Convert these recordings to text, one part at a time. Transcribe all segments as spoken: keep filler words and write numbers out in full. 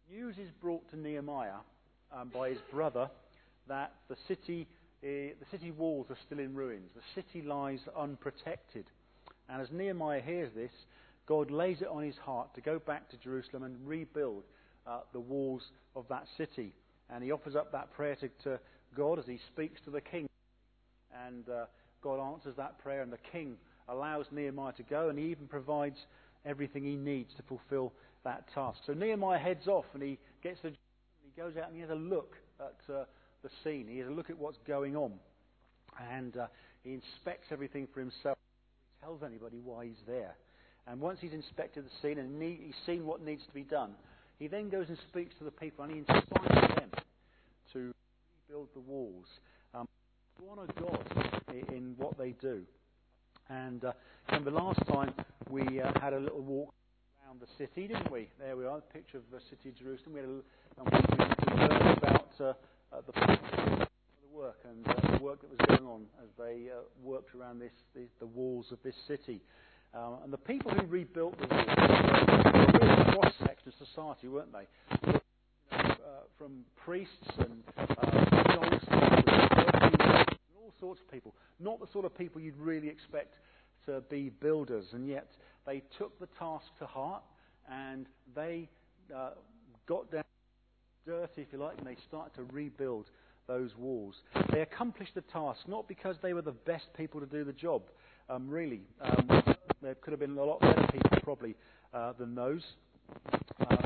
News is brought to Nehemiah um, by his brother that the city, uh, the city walls are still in ruins. The city lies unprotected. And as Nehemiah hears this, God lays it on his heart to go back to Jerusalem and rebuild uh, the walls of that city. And he offers up that prayer to, to God as he speaks to the king. And uh, God answers that prayer, and the king allows Nehemiah to go, and he even provides everything he needs to fulfill that task. So Nehemiah heads off, and he gets to he goes out and he has a look at uh, the scene. He has a look at what's going on, and uh, he inspects everything for himself. He tells anybody why he's there. And once he's inspected the scene and need, he's seen what needs to be done, he then goes and speaks to the people, and he inspires them to rebuild the walls, um, to honour God in, in what they do. And uh, remember last time we uh, had a little walk around the city, didn't we? There we are, a picture of the city of Jerusalem. We had a, and we, we learned about uh, uh, the, the work and uh, the work that was going on as they uh, worked around this, the, the walls of this city. Um, and the people who rebuilt the walls were a real cross-section of society, weren't they? You know, uh, from priests and uh, and all sorts of people. Not the sort of people you'd really expect to be builders, and yet they took the task to heart, and they uh, got down dirty, if you like, and they started to rebuild those walls. They accomplished the task not because they were the best people to do the job, um, really. Um, there could have been a lot better people probably uh, than those. Uh,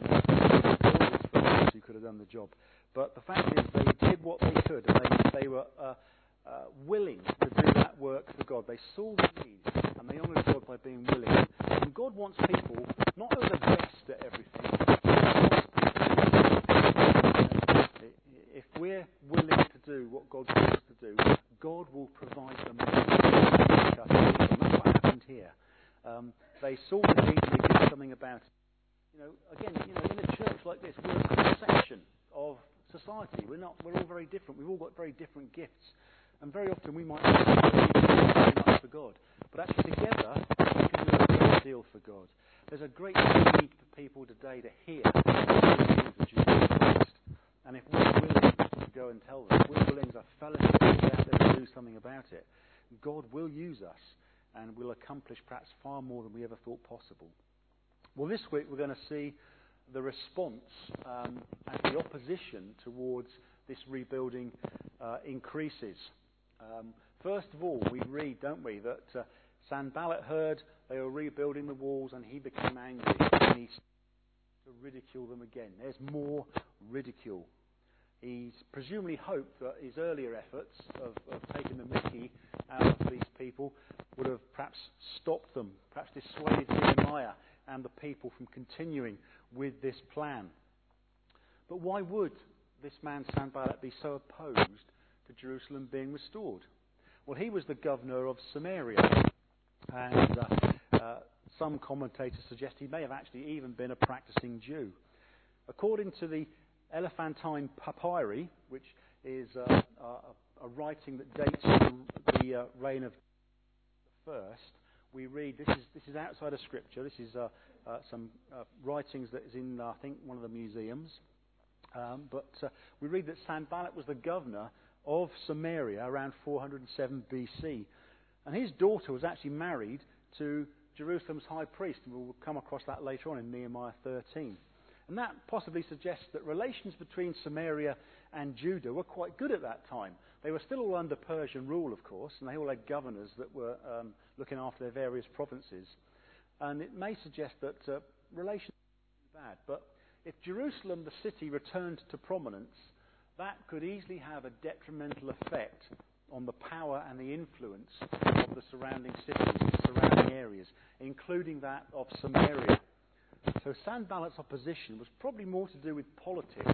who could have done the job. But the fact is they did what they could, and they, they were uh, uh, willing to do that work for God. They saw the need, and they honoured God by being willing. And God wants people not who are the best at everything. If we're willing to do what God wants us to do, God will provide the money. And that's what happened here. Um, they saw the need and they did something about it. You know, again, you know, in a church like this, we're a cross-section of society. We're not. We're all very different. We've all got very different gifts, and very often we might not do very much for God, but actually together we can do a great deal for God. There's a great need for people today to hear the news of Jesus Christ, and if we're willing to go and tell them, if we're willing as a fellowship to get out there and do something about it, God will use us, and will accomplish perhaps far more than we ever thought possible. Well, this week we're going to see the response um, as the opposition towards this rebuilding uh, increases. Um, first of all, we read, don't we, that uh, Sanballat heard they were rebuilding the walls and he became angry and he started to ridicule them again. There's more ridicule. He's presumably hoped that his earlier efforts of, of taking the mickey out of these people would have perhaps stopped them, perhaps dissuaded Nehemiah and the people from continuing with this plan. But why would this man Sanballat be so opposed to Jerusalem being restored? Well, he was the governor of Samaria, and uh, uh, some commentators suggest he may have actually even been a practicing Jew. According to the Elephantine Papyri, which is uh, a, a writing that dates from the uh, reign of the first, we read, this is this is outside of Scripture, this is uh, uh, some uh, writings that is in, uh, I think, one of the museums, um, but uh, we read that Sanballat was the governor of Samaria around four hundred seven B C, and his daughter was actually married to Jerusalem's high priest, and we'll come across that later on in Nehemiah thirteen. And that possibly suggests that relations between Samaria and Judah were quite good at that time. They were still all under Persian rule, of course, and they all had governors that were um, looking after their various provinces. And it may suggest that uh, relations were bad. But if Jerusalem, the city, returned to prominence, that could easily have a detrimental effect on the power and the influence of the surrounding cities, the surrounding areas, including that of Samaria. So Sanballat's opposition was probably more to do with politics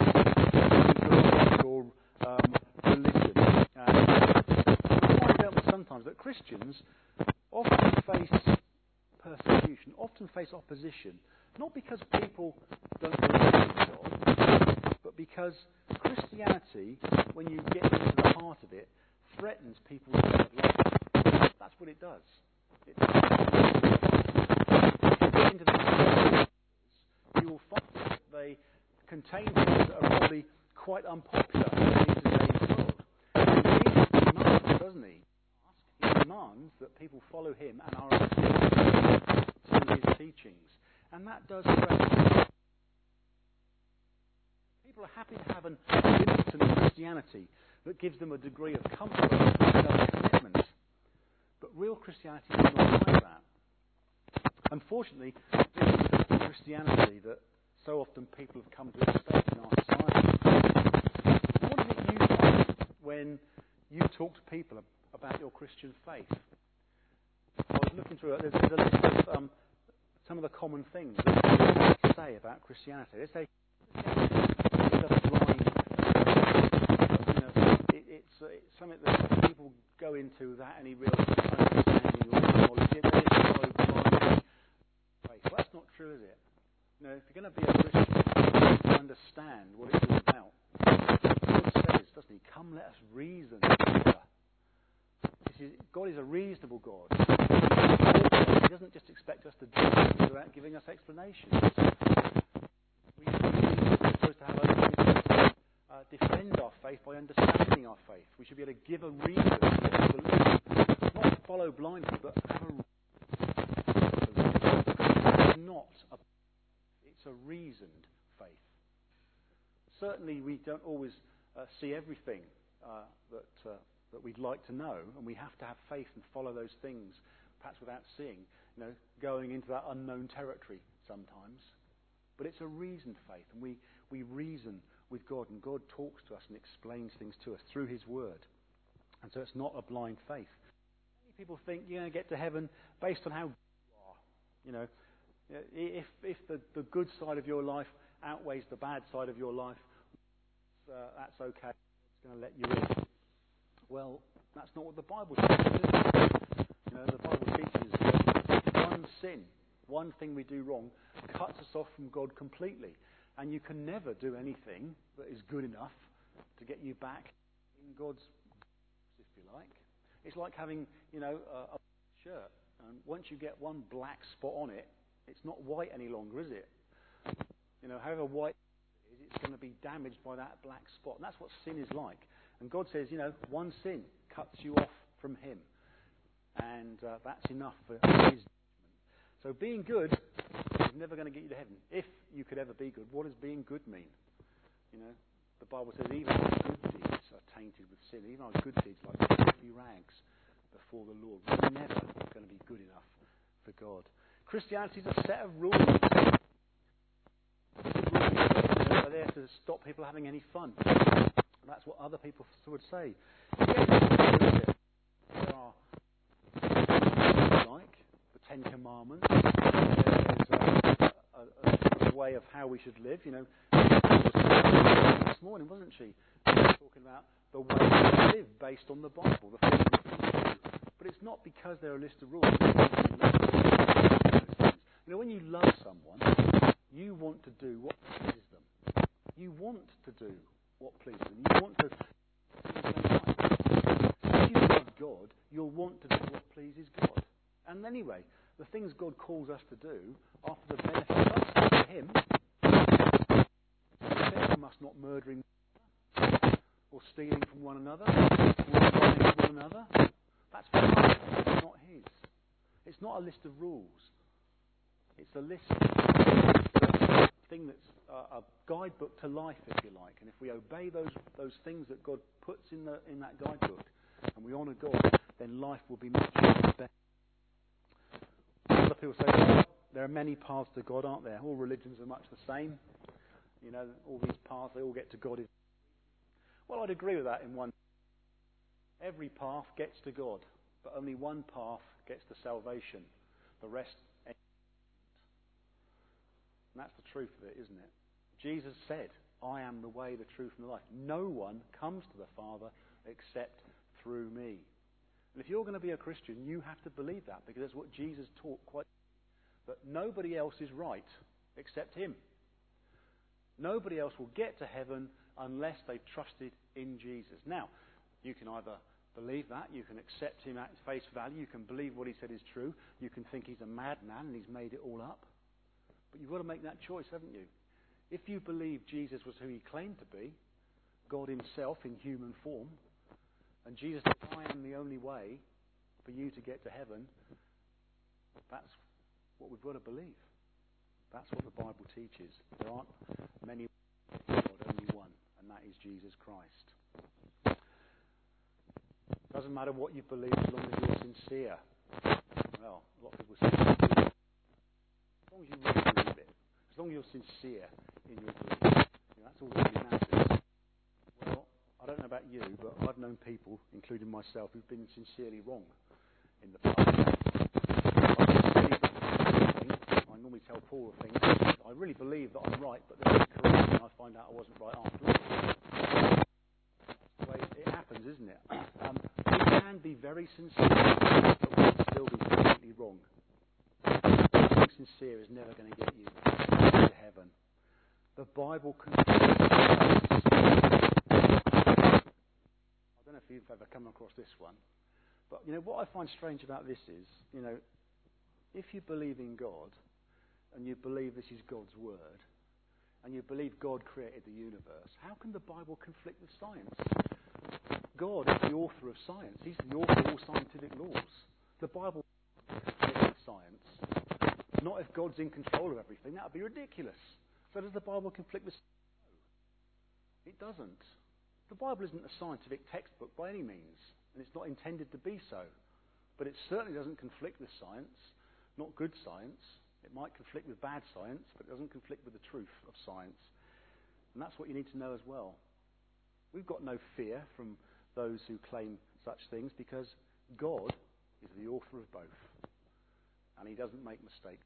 or um, religion. And we find out sometimes that Christians often face persecution, often face opposition, not because people don't believe in God, but because Christianity, when you get into the heart of it, threatens people's way of life. That's what it does. It does. If you get into the you will find that they contain things that are probably quite unpopular in today's world. And Jesus demands, doesn't he? He demands that people follow him and are obedient to his teachings. And that does great. People are happy to have an militant Christianity that gives them a degree of comfort and commitment. But real Christianity is not like that. Unfortunately, this is the Christianity that so often people have come to expect in our society. What is it you find when you talk to people about your Christian faith? I was looking through it. There's, there's a list of um, some of the common things that they say about Christianity. They say it's a blind faith. You know, it, it's, uh, it's something that people go into without any real understanding or knowledge. They just follow blind faith. Well, that's not true, is it? You know, if you're going to be a Christian, you have to understand what it's all about. God says, doesn't he? Come, let us reason together. This is, God is a reasonable God. He doesn't just expect us to do things without giving us explanations. We should be supposed to have a, uh, defend our faith by understanding our faith. We should be able to give a reason for what we believe. Not follow blindly, but have a reason. It's not a It's a reasoned faith. Certainly, we don't always uh, see everything uh, that uh, that we'd like to know, and we have to have faith and follow those things, perhaps without seeing, you know, going into that unknown territory sometimes. But it's a reasoned faith, and we, we reason with God, and God talks to us and explains things to us through his word. And so it's not a blind faith. Many people think you're going to get to heaven based on how good you are. You know, if if the, the good side of your life outweighs the bad side of your life, uh, that's okay. It's going to let you in. Well, that's not what the Bible teaches, is it? You know, the Bible teaches that one sin, one thing we do wrong, cuts us off from God completely. And you can never do anything that is good enough to get you back in God's grace, if you like. It's like having, you know, a, a shirt. And once you get one black spot on it, it's not white any longer, is it? You know, however white it is, it's going to be damaged by that black spot. And that's what sin is like. And God says, you know, one sin cuts you off from him. And uh, that's enough for his judgment. So being good is never going to get you to heaven. If you could ever be good, what does being good mean? You know, the Bible says even our good deeds are tainted with sin. Even our good deeds, like filthy rags before the Lord, we're never going to be good enough for God. Christianity is a set of rules. Rules are there to stop people having any fun. That's what other people would say. There are, like, the Ten Commandments. There's a, a, a way of how we should live. You know, this morning, wasn't she? She was talking about the way to live based on the Bible, the things that we do. But it's not because they're a list of rules. You know, when you love someone, you want to do what pleases them. You want to do what pleases them. You want to. If you love God, you'll want to do what pleases God. And anyway, the things God calls us to do are for the benefit of us, for him. Benefit from us not murdering or stealing from one another, or lying to one another. That's for us, it's not his. It's not a list of rules. It's a list, a thing that's a, a guidebook to life, if you like. And if we obey those those things that God puts in the in that guidebook, and we honour God, then life will be much better. Other people say, well, there are many paths to God, aren't there? All religions are much the same. You know, all these paths, they all get to God. Well, I'd agree with that in one. Every path gets to God, but only one path gets to salvation. The rest. And that's the truth of it, isn't it? Jesus said, I am the way, the truth, and the life. No one comes to the Father except through me. And if you're going to be a Christian, you have to believe that, because that's what Jesus taught quite, that nobody else is right except him. Nobody else will get to heaven unless they've trusted in Jesus. Now, you can either believe that, you can accept him at face value, you can believe what he said is true, you can think he's a madman and he's made it all up. But you've got to make that choice, haven't you? If you believe Jesus was who he claimed to be, God himself in human form, and Jesus said, I am the only way for you to get to heaven, that's what we've got to believe. That's what the Bible teaches. There aren't many ways to God, only one, and that is Jesus Christ. Doesn't matter what you believe as long as you're sincere. Well, a lot of people say, as long as you really believe it, as long as you're sincere in your belief, you know, that's all that really matters. Well, I don't know about you, but I've known people, including myself, who've been sincerely wrong in the past. I normally tell Paul things. I really believe that I'm right, but then I correct and I find out I wasn't right after all. That's the way it happens, isn't it? Um, we can be very sincere, but we can still be completely wrong. Being sincere is never going to get you to heaven. The Bible confirms. I don't know if you've ever come across this one, but you know what I find strange about this is, you know, if you believe in God, and you believe this is God's word, and you believe God created the universe, how can the Bible conflict with science? God is the author of science. He's the author of all scientific laws. The Bible doesn't conflict with science. Not if God's in control of everything. That would be ridiculous. So does the Bible conflict with science? No, it doesn't. The Bible isn't a scientific textbook by any means, and it's not intended to be so. But it certainly doesn't conflict with science, not good science. It might conflict with bad science, but it doesn't conflict with the truth of science. And that's what you need to know as well. We've got no fear from those who claim such things because God is the author of both. And he doesn't make mistakes.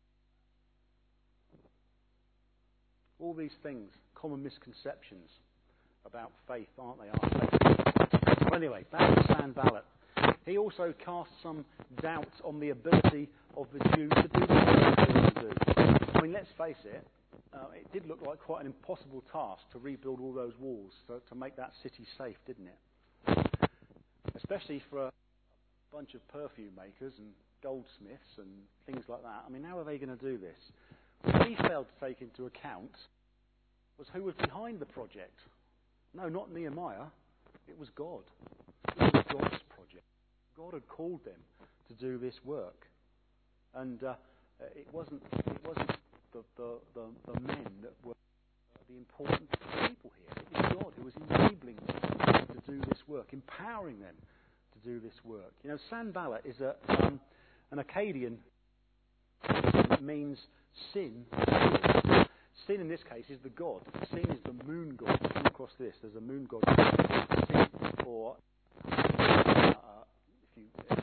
All these things, common misconceptions about faith, aren't they? Aren't they? Well, anyway, back to Sanballat. He also cast some doubt on the ability of the Jews to do what they were to do. I mean, let's face it, uh, it did look like quite an impossible task to rebuild all those walls, to, to make that city safe, didn't it? Especially for a bunch of perfume makers and goldsmiths and things like that. I mean, how are they going to do this? What he failed to take into account was who was behind the project. No, not Nehemiah. It was God. It was God's project. God had called them to do this work, and uh, it wasn't. It wasn't the, the, the, the men that were the important people here. It was God who was enabling them to do this work, empowering them to do this work. You know, Sanballat is a um, an Akkadian. It means sin. Sin in this case is the god. Sin is the moon god. Come across this. There's a moon god. Sin, or uh, if you,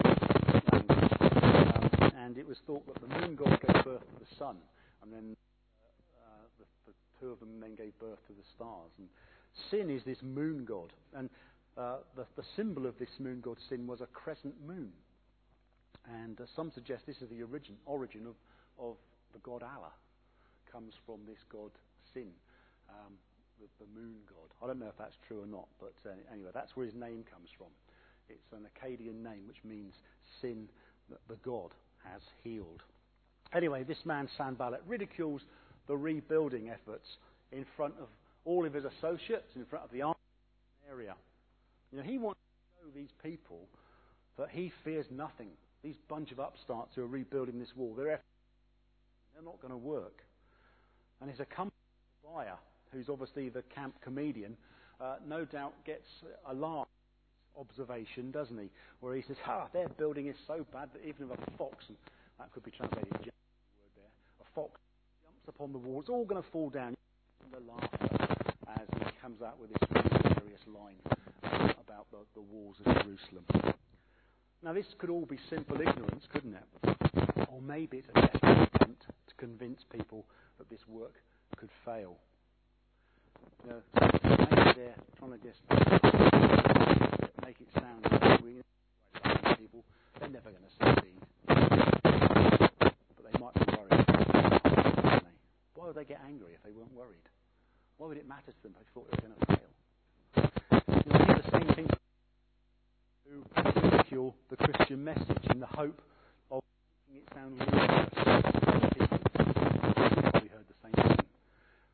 um, and it was thought that the moon god gave birth to the sun, and then uh, the, the two of them then gave birth to the stars. And Sin is this moon god, and uh, the, the symbol of this moon god Sin was a crescent moon. And uh, some suggest this is the origin origin of of the god Allah. Comes from this god Sin, um, the, the moon god. I don't know if that's true or not, but uh, anyway, that's where his name comes from. It's an Akkadian name, which means Sin, that the god has healed. Anyway, this man Sanballat ridicules the rebuilding efforts in front of all of his associates, in front of the army area. You know, he wants to show these people that he fears nothing. These bunch of upstarts who are rebuilding this wall, they're they're not going to work. And his accompanied buyer, who's obviously the camp comedian, uh, no doubt gets alarmed at this observation, doesn't he? Where he says, "Ah, their building is so bad that even if a fox," and that could be translated as a word there, a fox jumps upon the wall, it's all going to fall down. And the laughter as he comes out with this hilarious line uh, about the, the walls of Jerusalem. Now, this could all be simple ignorance, couldn't it? Or maybe it's a desperate attempt to convince people that this work could fail. You know, maybe they're trying to just make it sound like we people, they're never going to succeed. But they might be worried, wouldn't they? Why would they get angry if they weren't worried? Why would it matter to them if they thought they were going to fail? You know, these are the same things who ridicule the Christian message in the hope of making it sound ludicrous. You've probably heard the same thing.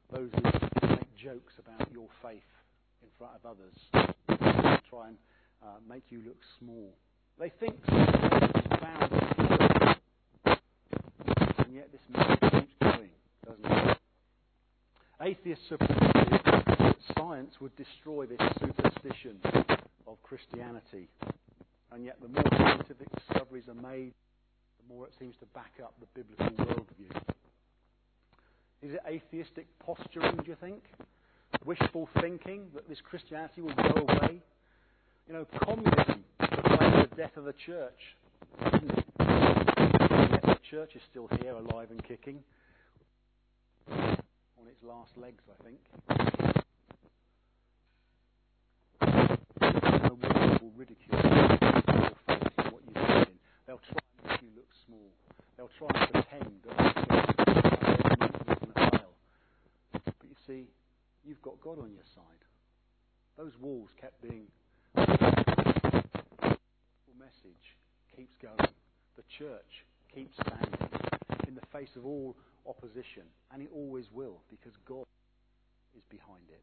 those who make jokes about your faith in front of others, try and uh, make you look small. They think faith is found in people, and yet this message keeps going, doesn't it? Atheists suppose that science would destroy this superstition of Christianity, and yet the more scientific discoveries are made, the more it seems to back up the biblical worldview. Is it atheistic posturing, do you think? Wishful thinking that this Christianity will go away? You know, communism proclaimed the death of the church, didn't it? And yet the church is still here, alive and kicking, on its last legs, I think. The world will ridicule your faith, what you believe in. They'll try and make you look small. They'll try and pretend that you're going to fail. But you see, you've got God on your side. Those walls kept being. The message keeps going. The church keeps standing in the face of all opposition, and it always will, because God is behind it.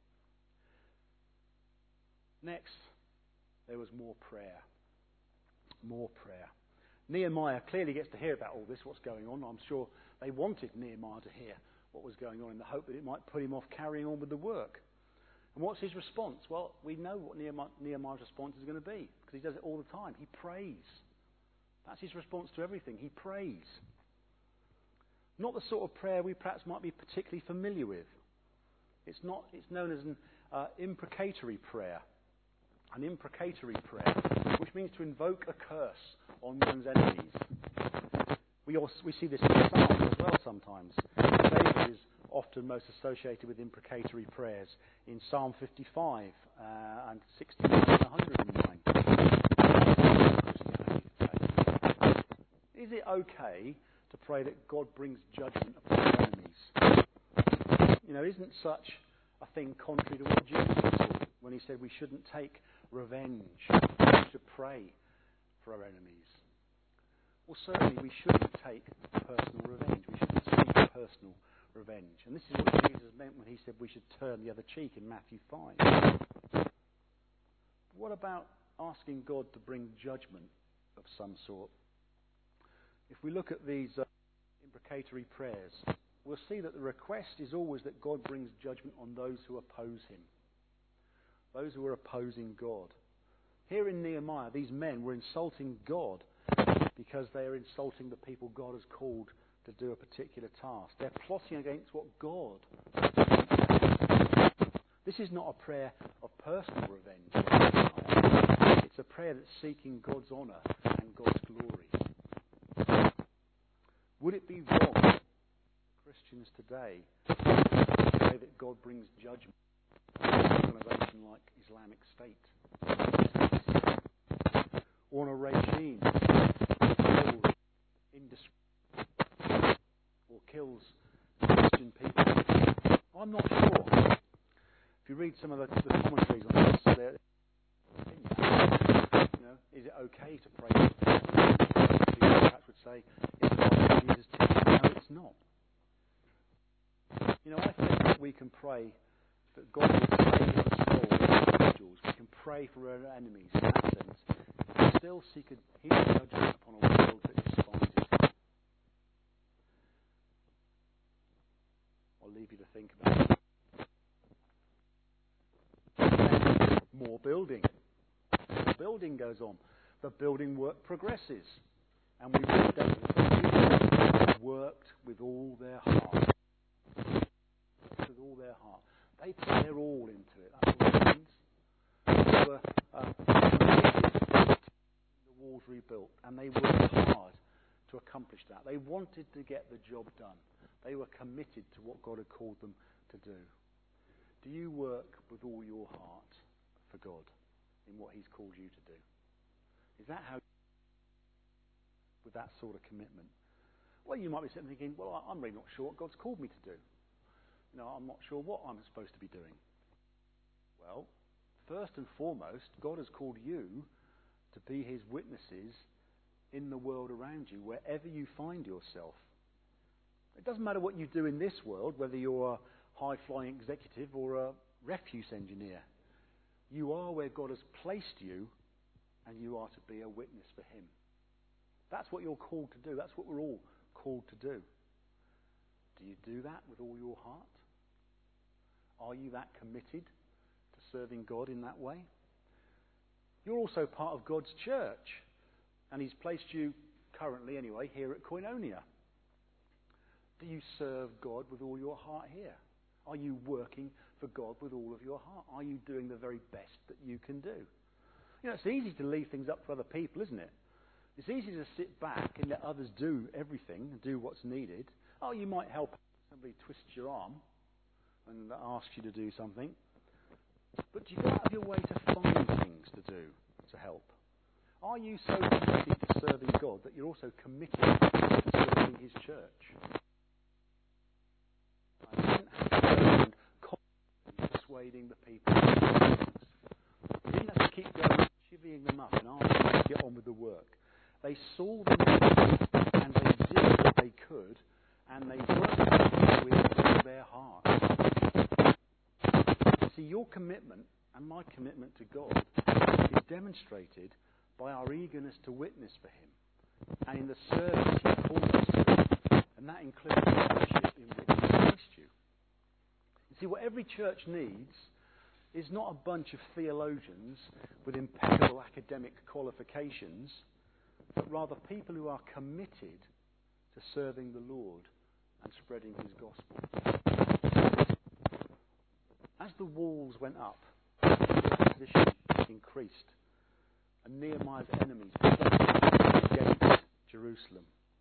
Next, there was more prayer. More prayer. Nehemiah clearly gets to hear about all this, what's going on. I'm sure they wanted Nehemiah to hear what was going on in the hope that it might put him off carrying on with the work. And what's his response? Well, we know what Nehemiah, Nehemiah's response is going to be, because he does it all the time. He prays. That's his response to everything. He prays. Not the sort of prayer we perhaps might be particularly familiar with. It's not. It's known as an uh, imprecatory prayer. An imprecatory prayer, which means to invoke a curse on one's enemies. We also, we see this in the Psalms as well sometimes. David is often most associated with imprecatory prayers in Psalm fifty-five uh, and sixty-nine and one hundred nine. Is it okay to pray that God brings judgment upon our enemies? You know, isn't such a thing contrary to what Jesus taught when he said we shouldn't take revenge, we should pray for our enemies? Well, certainly we shouldn't take personal revenge. We shouldn't seek personal revenge. And this is what Jesus meant when he said we should turn the other cheek in Matthew five. But what about asking God to bring judgment of some sort? If we look at these uh, imprecatory prayers, we'll see that the request is always that God brings judgment on those who oppose him. Those who are opposing God. Here in Nehemiah, these men were insulting God because they are insulting the people God has called to do a particular task. They're plotting against what God has. This is not a prayer of personal revenge. It's a prayer that's seeking God's honour and God's glory. Would it be wrong for Christians today to pray that God brings judgment on an organisation like Islamic State? Or on a regime that kills indiscriminately or kills Christian people? I'm not sure. If you read some of the, the commentaries on this, they're, you know, is it okay to pray? People perhaps would say, is it like Jesus teaching? No, it's not. You know, I think that we can pray that God will save the souls of individuals. We can pray for our enemies in that sense. And still seek a healing judgment upon a world that is divided. I'll leave you to think about it. More building. The building goes on. The building work progresses. And we read that they worked with all their heart. With all their heart. They put their all into it. That's what it means. They were uh, the walls rebuilt. And they worked hard to accomplish that. They wanted to get the job done. They were committed to what God had called them to do. Do you work with all your heart for God in what he's called you to do? Is that how, with that sort of commitment? Well, you might be sitting thinking, well, I'm really not sure what God's called me to do. You know, I'm not sure what I'm supposed to be doing. Well, first and foremost, God has called you to be his witnesses in the world around you, wherever you find yourself. It doesn't matter what you do in this world, whether you're high-flying executive or a refuse engineer. You are where God has placed you, and you are to be a witness for him. That's what you're called to do. That's what we're all called to do. Do you do that with all your heart? Are you that committed to serving God in that way? You're also part of God's church, and he's placed you, currently anyway, here at Koinonia. Do you serve God with all your heart here? Are you working for God with all of your heart? Are you doing the very best that you can do? You know, it's easy to leave things up to other people, isn't it? It's easy to sit back and let others do everything and do what's needed. Oh, you might help somebody twist your arm and ask you to do something. But do you go out of your way to find things to do to help? Are you so committed to serving God that you're also committed to serving his church? I didn't have to go around constantly persuading the people. You didn't have to keep going, chivying them up and asking them to get on with the work. They saw the need and they did what they could, and they worked with all their heart. See, your commitment and my commitment to God is demonstrated by our eagerness to witness for him and in the service he calls us to, and that includes leadership in which he placed you. You see, what every church needs is not a bunch of theologians with impeccable academic qualifications, but rather people who are committed to serving the Lord and spreading his gospel. As the walls went up, the opposition increased, and Nehemiah's enemies protected against Jerusalem.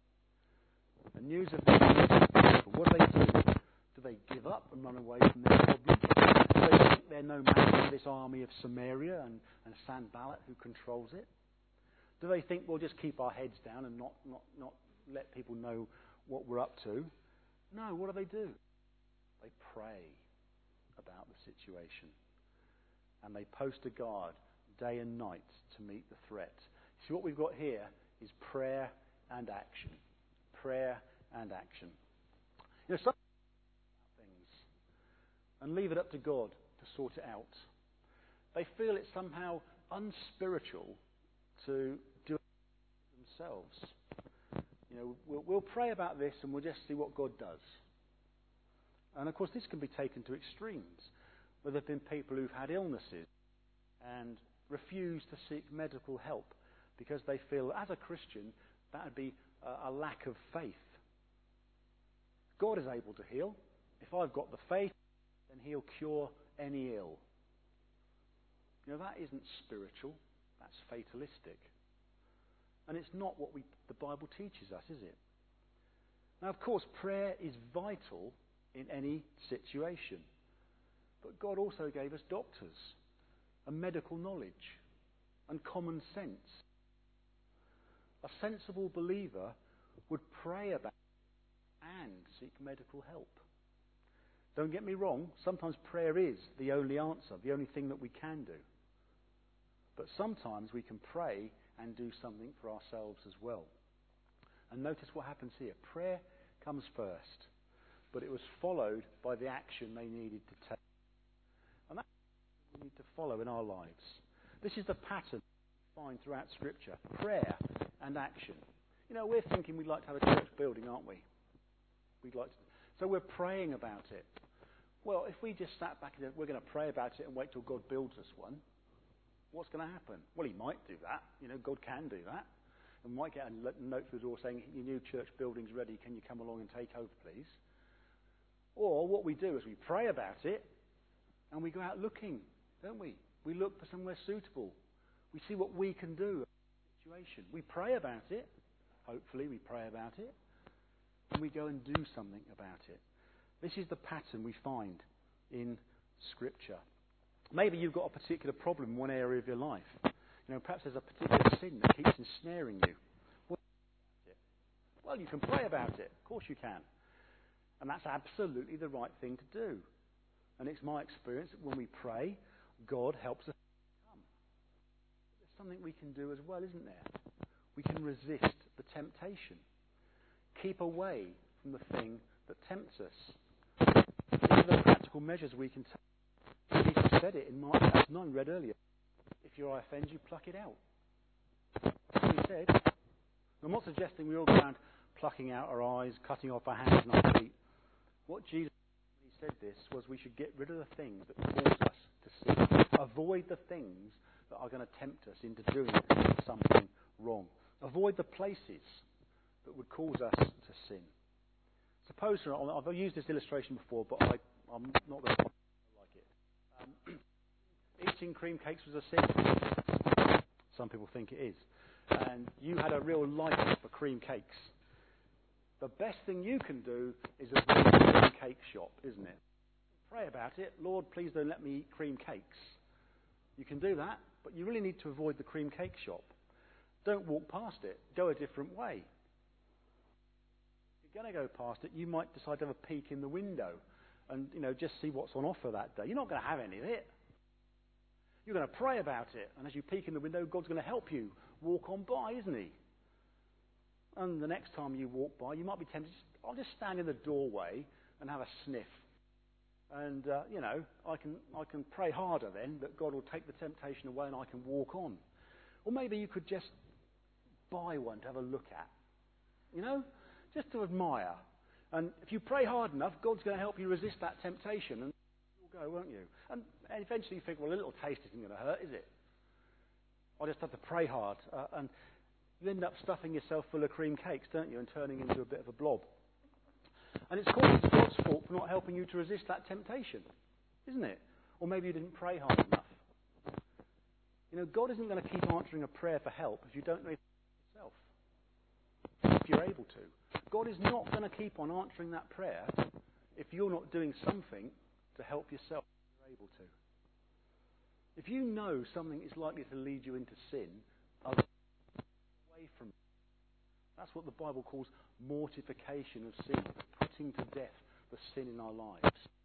The news of this, what do they do? Do they give up and run away from their problem? Do they think they're no match for this army of Samaria and, and Sanballat who controls it? Do they think we'll just keep our heads down and not, not, not let people know what we're up to? No, what do they do? They pray about the situation. And they post a guard day and night to meet the threat. See, what we've got here is prayer and action. Prayer and action. You know, some things and leave it up to God to sort it out. They feel it's somehow unspiritual to do it themselves. You know, we'll, we'll pray about this and we'll just see what God does. And of course, this can be taken to extremes, where there have been people who've had illnesses and refuse to seek medical help because they feel, as a Christian, that would be a, a lack of faith. God is able to heal. If I've got the faith, then he'll cure any ill. You know, that isn't spiritual. That's fatalistic. And it's not what we, the Bible teaches us, is it? Now, of course, prayer is vital in any situation. But God also gave us doctors and medical knowledge and common sense. A sensible believer would pray about it and seek medical help. Don't get me wrong, sometimes prayer is the only answer, the only thing that we can do. But sometimes we can pray and do something for ourselves as well. And notice what happens here. Prayer comes first, but it was followed by the action they needed to take. And that's what we need to follow in our lives. This is the pattern we find throughout Scripture. Prayer and action. You know, we're thinking we'd like to have a church building, aren't we? We'd like to. So we're praying about it. Well, if we just sat back and said, we're going to pray about it and wait till God builds us one, what's going to happen? Well, he might do that. You know, God can do that. And we might get a note through the door saying, your new church building's ready. Can you come along and take over, please? Or what we do is we pray about it and we go out looking, don't we? We look for somewhere suitable. We see what we can do in the situation. We pray about it. Hopefully we pray about it. And we go and do something about it. This is the pattern we find in Scripture. Maybe you've got a particular problem in one area of your life. You know, perhaps there's a particular sin that keeps ensnaring you. What about it? Well, you can pray about it. Of course you can. And that's absolutely the right thing to do. And it's my experience that when we pray, God helps us come. There's something we can do as well, isn't there? We can resist the temptation. Keep away from the thing that tempts us. These are the practical measures we can take. Jesus said it in Mark chapter nine, read earlier. If your eye offends you, pluck it out. That's what he said. I'm not suggesting we all go around plucking out our eyes, cutting off our hands and our feet. What Jesus said when he said this was we should get rid of the things that cause us to sin. Avoid the things that are going to tempt us into doing something wrong. Avoid the places that would cause us to sin. Suppose, I've used this illustration before, but I, I'm not going to like it. Um, eating cream cakes was a sin. Some people think it is. And you had a real liking for cream cakes. The best thing you can do is avoid the cream cake shop, isn't it? Pray about it. Lord, please don't let me eat cream cakes. You can do that, but you really need to avoid the cream cake shop. Don't walk past it. Go a different way. If you're going to go past it, you might decide to have a peek in the window and, you know, just see what's on offer that day. You're not going to have any of it. You're going to pray about it, and as you peek in the window, God's going to help you walk on by, isn't he? And the next time you walk by, you might be tempted, I'll just stand in the doorway and have a sniff. And, uh, you know, I can I can pray harder then that God will take the temptation away and I can walk on. Or maybe you could just buy one to have a look at, you know, just to admire. And if you pray hard enough, God's going to help you resist that temptation, and you'll go, won't you? And eventually you think, well, a little taste isn't going to hurt, is it? I just have to pray hard. Uh, and you end up stuffing yourself full of cream cakes, don't you, and turning into a bit of a blob. And it's called it's God's fault for not helping you to resist that temptation, isn't it? Or maybe you didn't pray hard enough. You know, God isn't going to keep answering a prayer for help if you don't know it yourself, if you're able to. God is not going to keep on answering that prayer if you're not doing something to help yourself if you're able to. If you know something is likely to lead you into sin, away from it. That's what the Bible calls mortification of sin, putting to death the sin in our lives.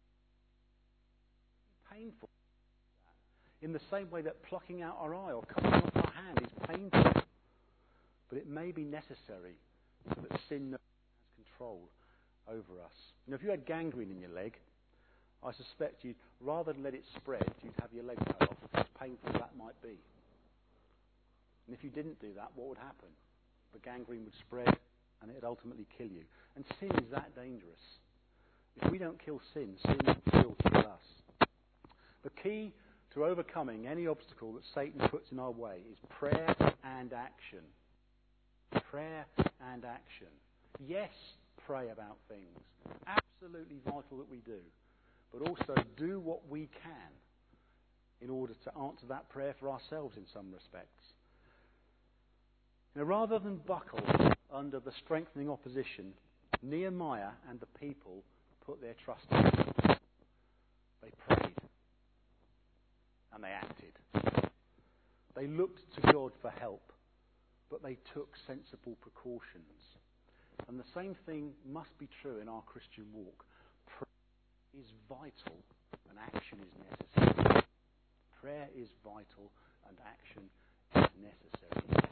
It's painful. In the same way that plucking out our eye or cutting off our hand is painful, but it may be necessary so that sin no longer has control over us. You know, if you had gangrene in your leg, I suspect you'd, rather than let it spread, you'd have your leg cut off, as painful as that might be. And if you didn't do that, what would happen? The gangrene would spread and it would ultimately kill you. And sin is that dangerous. If we don't kill sin, sin will kill us. The key to overcoming any obstacle that Satan puts in our way is prayer and action. Prayer and action. Yes, pray about things. Absolutely vital that we do. But also do what we can in order to answer that prayer for ourselves in some respects. Now, rather than buckle under the strengthening opposition, Nehemiah and the people put their trust in God. They prayed and they acted. They looked to God for help, but they took sensible precautions. And the same thing must be true in our Christian walk. Prayer is vital and action is necessary. Prayer is vital and action is necessary.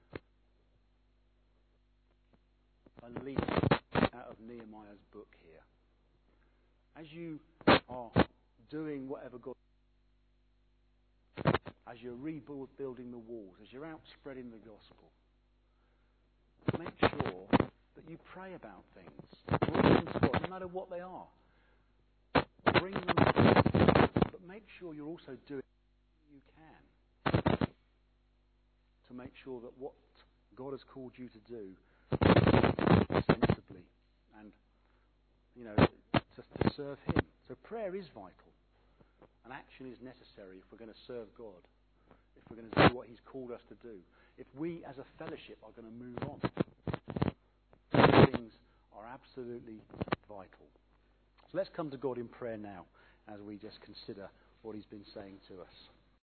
A leaf out of Nehemiah's book here. As you are doing whatever God, as you're rebuilding the walls, as you're out spreading the gospel, make sure that you pray about things. Bring them to God, no matter what they are. Bring them to God, but make sure you're also doing what you can to make sure that what God has called you to do sensibly and, you know, to, to serve Him. So prayer is vital, and action is necessary if we're going to serve God, if we're going to do what He's called us to do, if we as a fellowship are going to move on. These things are absolutely vital. So let's come to God in prayer now as we just consider what He's been saying to us.